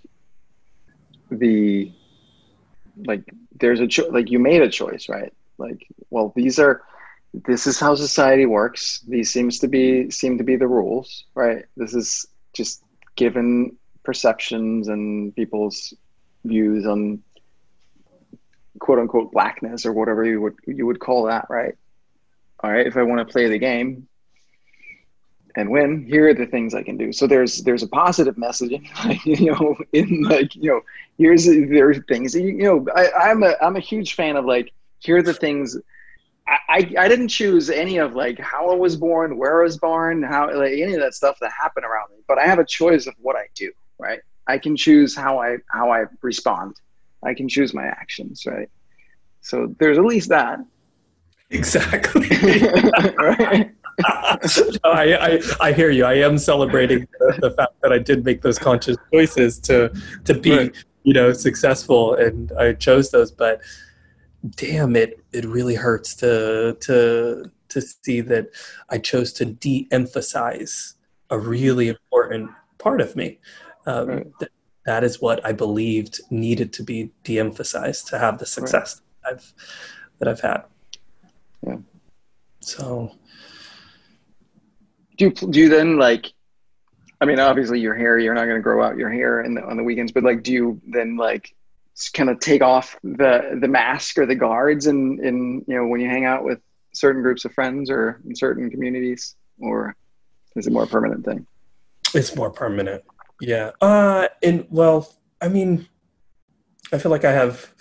the, like there's a, cho- like you made a choice, right? Like, well, these are, this is how society works. These seems to be, seem to be the rules, right? This is just given perceptions and people's views on quote unquote blackness or whatever you would, you would call that, right? All right, if I want to play the game and win, here are the things I can do. So there's there's a positive messaging, you know, in like, you know, here's there are things that you, you know, I, I'm a I'm a huge fan of like, here are the things. I, I I didn't choose any of like how I was born, where I was born, how like any of that stuff that happened around me. But I have a choice of what I do, right? I can choose how I how I respond. I can choose my actions, right? So there's at least that. Exactly. Right. no, I, I I hear you. I am celebrating the, the fact that I did make those conscious choices to to be right. you know successful, and I chose those. But damn, it it really hurts to to to see that I chose to de-emphasize a really important part of me. Um, right. th- that is what I believed needed to be de-emphasized to have the success right. that I've that I've had. Yeah. So, do you, do you then like? I mean, obviously, your hair. You're not going to grow out your hair in the, on the weekends, but like, do you then like kind of take off the the mask or the guards, and in you know when you hang out with certain groups of friends or in certain communities, or is it more a permanent thing? It's more permanent. Yeah. Uh. And well, I mean, I feel like I have.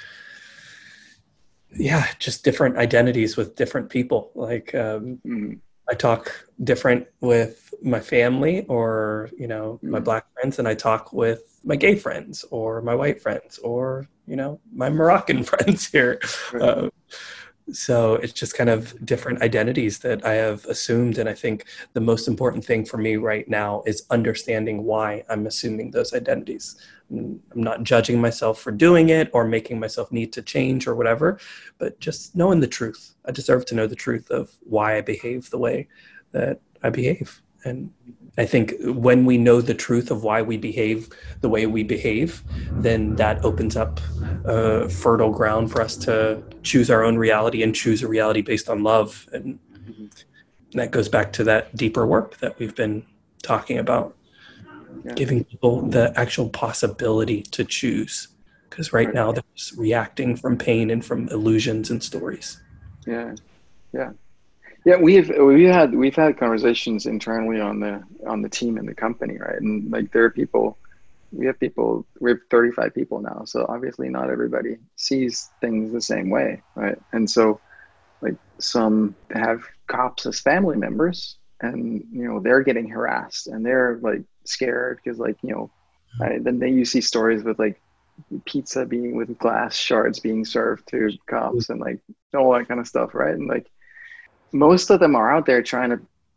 Yeah, just different identities with different people. Like um, mm. I talk different with my family or, you know, mm. my Black friends, and I talk with my gay friends or my white friends or, you know, my Moroccan friends here. Right. Uh, so it's just kind of different identities that I have assumed. And I think the most important thing for me right now is understanding why I'm assuming those identities. I'm not judging myself for doing it or making myself need to change or whatever, but just knowing the truth. I deserve to know the truth of why I behave the way that I behave. And I think when we know the truth of why we behave the way we behave, then that opens up a fertile ground for us to choose our own reality and choose a reality based on love. And that goes back to that deeper work that we've been talking about. Yeah. Giving people the actual possibility to choose, because right, right now they're just reacting from pain and from illusions and stories. Yeah, yeah, yeah. We've we had we've had conversations internally on the on the team and the company, right? And like there are people, we have people, we have thirty-five people now, so obviously not everybody sees things the same way, right? And so, like some have cops as family members, and you know they're getting harassed and they're like scared because like you know I, then then you see stories with like pizza being with glass shards being served to cops and like all that kind of stuff, right? And like most of them are out there trying to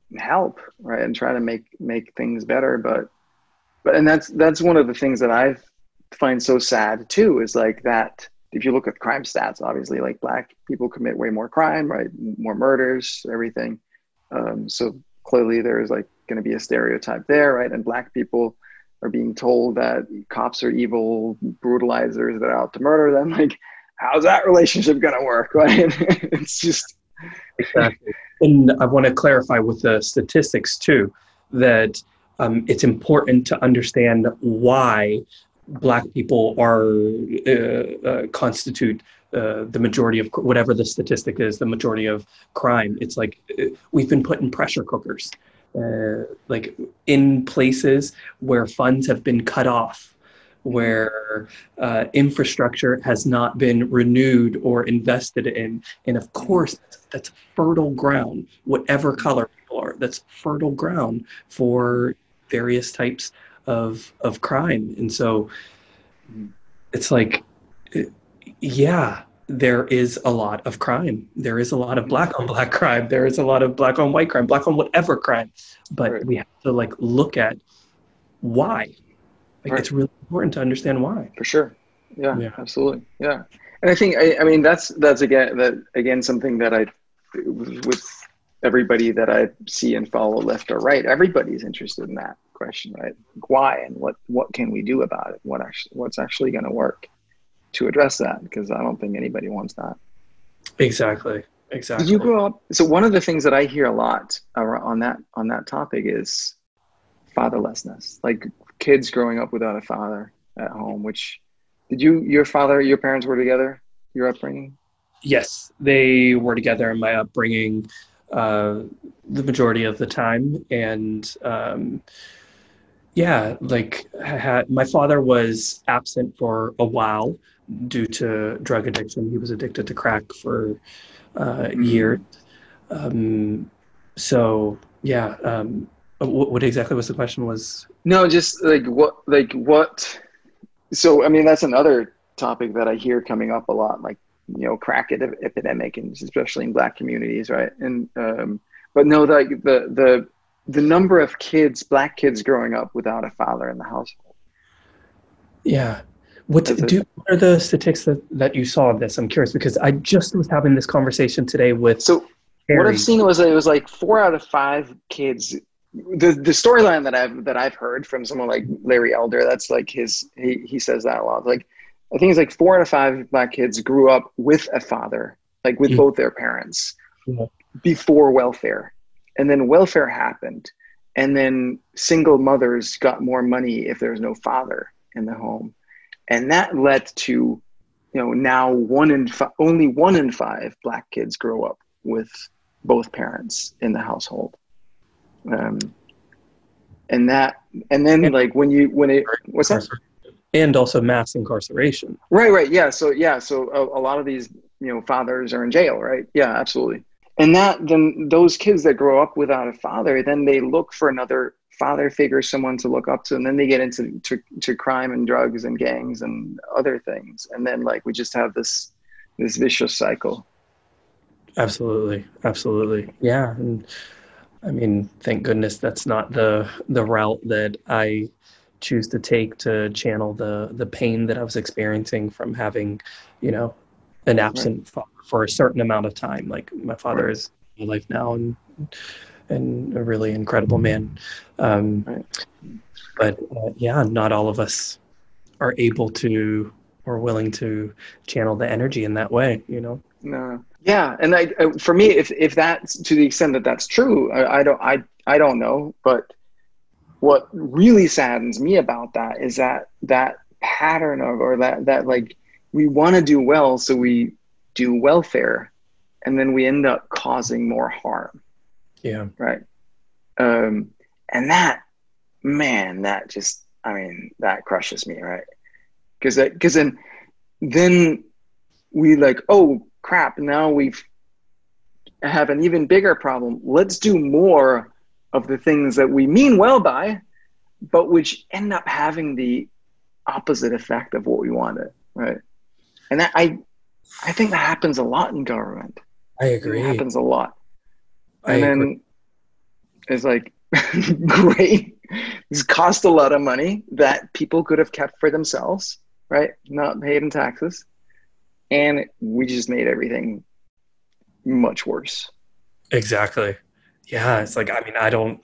help, right, and try to make make things better. But but and that's that's one of the things that I find so sad too, is like that if you look at crime stats, obviously like black people commit way more crime, right, more murders, everything. Um, so clearly there's like going to be a stereotype there, right? And black people are being told that cops are evil brutalizers that are out to murder them. Like, how's that relationship going to work, right? It's just exactly. And I want to clarify with the statistics too, that um, it's important to understand why Black people are uh, uh, constitute uh, the majority of whatever the statistic is, the majority of crime. It's like uh, we've been put in pressure cookers, uh, like in places where funds have been cut off, where uh, infrastructure has not been renewed or invested in. And of course, that's, that's fertile ground, whatever color people are, that's fertile ground for various types of of crime. And so it's like, yeah, there is a lot of crime. There is a lot of black on black crime. There is a lot of black on white crime, black on whatever crime. But right. we have to like look at why. Like, right. It's really important to understand why. For sure. Yeah, yeah. Absolutely. Yeah. And I think, I, I mean, that's, that's again, that again, something that I, with everybody that I see and follow left or right, everybody's interested in that question, right? Why, and what, what can we do about it? What actually, what's actually going to work to address that? Because I don't think anybody wants that. Exactly. Exactly. Did you grow up? So one of the things that I hear a lot on that, on that topic is fatherlessness, like kids growing up without a father at home, which did you, your father, your parents were together, your upbringing? Yes, they were together in my upbringing uh, the majority of the time. And um, yeah, like I had, my father was absent for a while due to drug addiction. He was addicted to crack for uh, mm-hmm. years. Um, so yeah, um, what, what exactly was the question was? No, just like what, like what, so, I mean, that's another topic that I hear coming up a lot, like, you know, crack ed- epidemic, and especially in Black communities, right? And um, but no, like the the the number of kids, Black kids, growing up without a father in the household. Yeah, what do what are the statistics that, that you saw of this? I'm curious because I just was having this conversation today with. So Harry. What I've seen was it was like four out of five kids. The the storyline that I've that I've heard from someone like Larry Elder, that's like his he he says that a lot, like. I think it's like four out of five Black kids grew up with a father, like with mm-hmm. both their parents mm-hmm. before welfare. And then welfare happened. And then single mothers got more money if there was no father in the home. And that led to, you know, now one in fi- only one in five Black kids grow up with both parents in the household. Um, and that, and then like when you, when it, what's that? And also mass incarceration. Right, right. Yeah. So, yeah. So a, a lot of these, you know, fathers are in jail, right? Yeah, absolutely. And that, then those kids that grow up without a father, then they look for another father figure, someone to look up to. And then they get into to, to crime and drugs and gangs and other things. And then like, we just have this, this vicious cycle. Absolutely. Absolutely. Yeah. And I mean, thank goodness that's not the, the route that I choose to take to channel the the pain that I was experiencing from having, you know, an absent right. father for a certain amount of time. Like my father right. is in my life now and and a really incredible man. Um, right. But uh, yeah, not all of us are able to or willing to channel the energy in that way, you know? No. Yeah. And I, for me, if, if that's to the extent that that's true, I, I don't, I, I don't know, but what really saddens me about that is that that pattern of, or that, that like, we want to do well, so we do welfare, and then we end up causing more harm. Yeah. Right. Um, and that, man, that just, I mean, that crushes me, right? Because that, because then, then we like, oh crap, now we've have an even bigger problem. Let's do more of the things that we mean well by, but which end up having the opposite effect of what we wanted, right? And that I, I think that happens a lot in government. I agree. It happens a lot. I and agree. then, is like, great. This cost a lot of money that people could have kept for themselves, right? Not paid in taxes. And we just made everything much worse. Exactly. Yeah. It's like, I mean, I don't,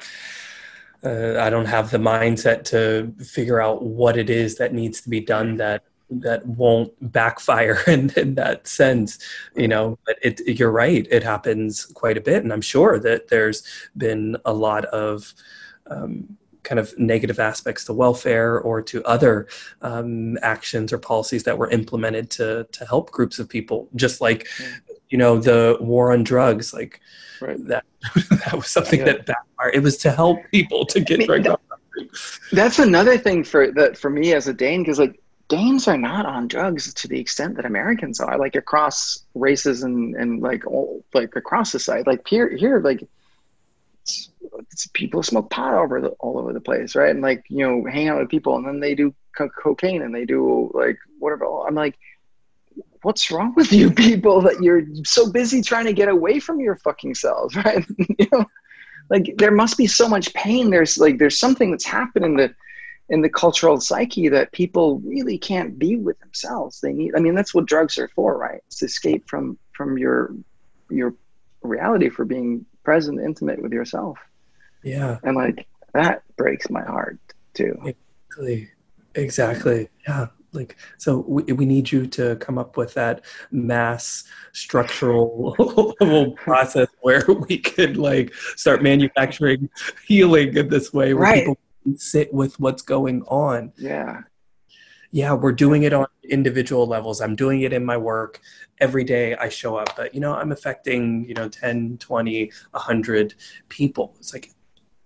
uh, I don't have the mindset to figure out what it is that needs to be done that, that won't backfire in, in that sense, you know, but it, you're right. It happens quite a bit. And I'm sure that there's been a lot of, um, kind of negative aspects to welfare or to other um, actions or policies that were implemented to to help groups of people, just like, you know, the war on drugs, like right. that that was something yeah. that backfired. It was to help people to get I mean, drugs that, off. That's another thing for that for me as a Dane, because like Danes are not on drugs to the extent that Americans are, like across races and and like all like across society. Like here here like It's, it's people smoke pot over the, all over the place, right? And like, you know, hang out with people, and then they do co- cocaine and they do like whatever. I'm like, what's wrong with you people that you're so busy trying to get away from your fucking selves, right? You know, like there must be so much pain. There's like there's something that's happened in the in the cultural psyche that people really can't be with themselves. They need. I mean, that's what drugs are for, right? It's to escape from from your your reality, for being present, intimate with yourself. Yeah. And like that breaks my heart too. Exactly. Exactly. Yeah. Like, so we, we need you to come up with that mass structural process where we could like start manufacturing healing in this way where right. people can sit with what's going on. Yeah. Yeah. We're doing it on individual levels. I'm doing it in my work. Every day I show up, but you know, I'm affecting, you know, ten, twenty, a hundred people. It's like,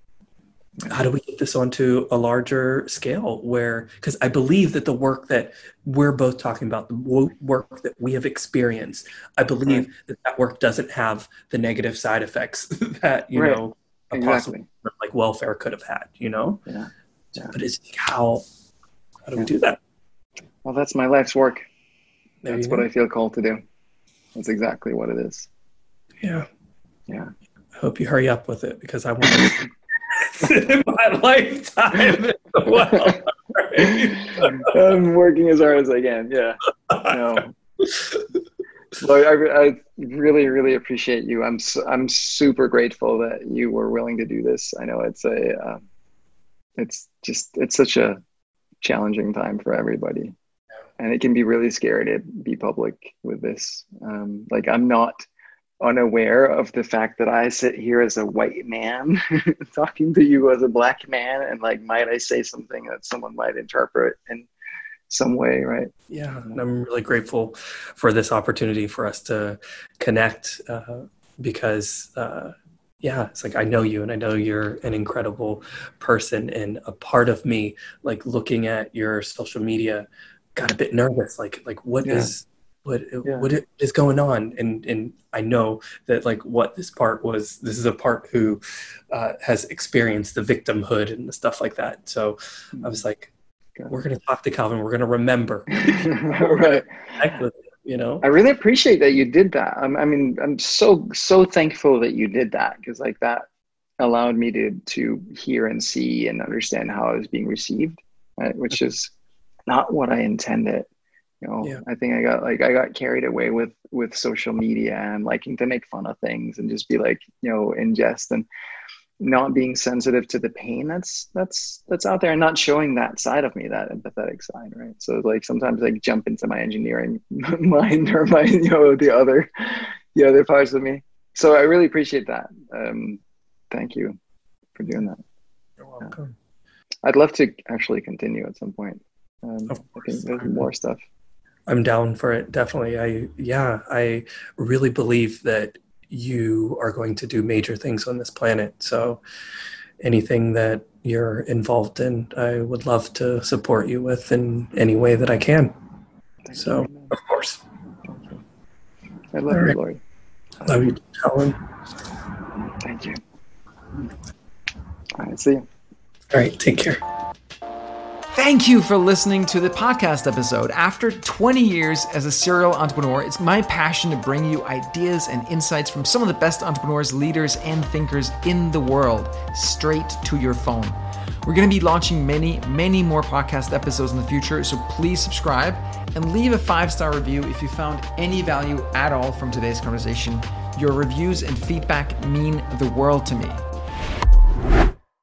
how do we get this onto a larger scale where, because I believe that the work that we're both talking about, the work that we have experienced, I believe right. that that work doesn't have the negative side effects that, you right. know, a exactly. possible like welfare could have had, you know? Yeah. yeah. But it's how, how do yeah. we do that? Well, that's my life's work. There That's what I feel called to do. That's exactly what it is. Yeah. Yeah. I hope you hurry up with it because I want to sit in my lifetime as well. Right? I'm working as hard as I can. Yeah. No. Well, I, I really, really appreciate you. I'm I'm super grateful that you were willing to do this. I know it's a, uh, it's just it's such a challenging time for everybody. And it can be really scary to be public with this. Um, like I'm not unaware of the fact that I sit here as a white man talking to you as a black man. And like, might I say something that someone might interpret in some way, right? Yeah, and I'm really grateful for this opportunity for us to connect uh, because, uh, yeah, it's like I know you and I know you're an incredible person. And a part of me, like looking at your social media, got a bit nervous, like like what yeah. is what yeah. what is going on, and and I know that like what this part was. This is a part who uh, has experienced the victimhood and the stuff like that. So I was like, God. We're going to talk to Calvin. We're going to remember, right? You know, I really appreciate that you did that. I'm, I mean, I'm so so thankful that you did that because like that allowed me to to hear and see and understand how I was being received, right? Which is not what I intended. You know, yeah. I think I got like I got carried away with with social media and liking to make fun of things and just be like, you know, in jest and not being sensitive to the pain that's that's that's out there and not showing that side of me, that empathetic side, right? So like sometimes I jump into my engineering mind or my, you know, the other the other parts of me. So I really appreciate that. Um, thank you for doing that. You're welcome. Yeah. I'd love to actually continue at some point. Um, I think there's more stuff. I'm down for it. Definitely. I, yeah, I really believe that you are going to do major things on this planet. So anything that you're involved in, I would love to support you with in any way that I can. Thank so, you, of course. Thank you. I love All you, right. Lord. Love you, Helen. Thank you. All right. See you. All right. Take care. Thank you for listening to the podcast episode. After twenty years as a serial entrepreneur, it's my passion to bring you ideas and insights from some of the best entrepreneurs, leaders, and thinkers in the world straight to your phone. We're going to be launching many, many more podcast episodes in the future, so please subscribe and leave a five-star review if you found any value at all from today's conversation. Your reviews and feedback mean the world to me.